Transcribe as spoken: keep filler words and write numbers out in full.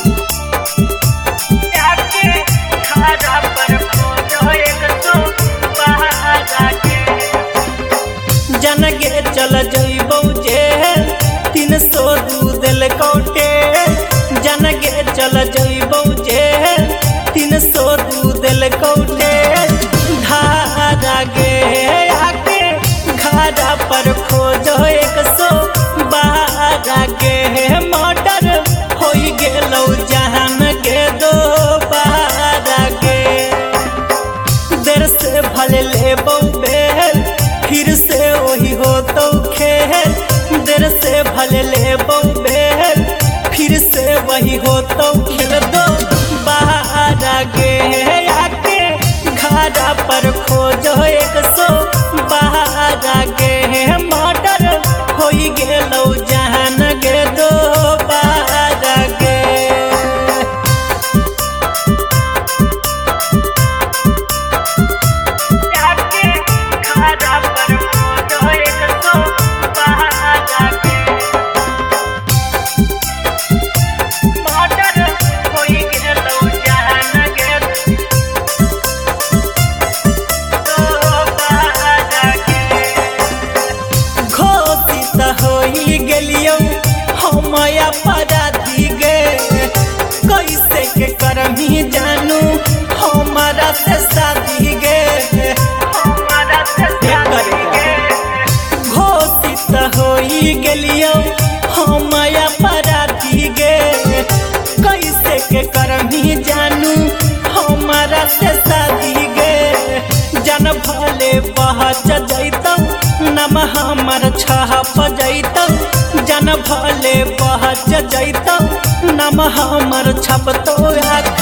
जनगे चल जइबौ जेल तीन सौ दू दिल कौटे जनगे चल जइबौ जेल तीन सौ दू दिल कौटे धारा गे आके घारा पर खोजो एक सौ बारह गे मर्डर होई गेलौ जहान के दो बारह गे देर से भले लेबौ बेल फिर से वही हो तो खेल देर से भले लेबौ बेल फिर से वही हो तो खेल दो बाहर गे आके घारा पर खोजो एक सौ बारह गे मर्डर होई गेलौ जहान गे दो बारह गे अपराधी गे कैसे के करमी जानू हमारा से शादी गे हमारा से शादी गे घोषित होई गेलियो हम अपराधी गे कैसे के करमी जानू हमारा से शादी गे जन भले पहुँच जैतौ नम हमर छप जैतौ जन भले पहुँच जैतौ नम हमर छप तो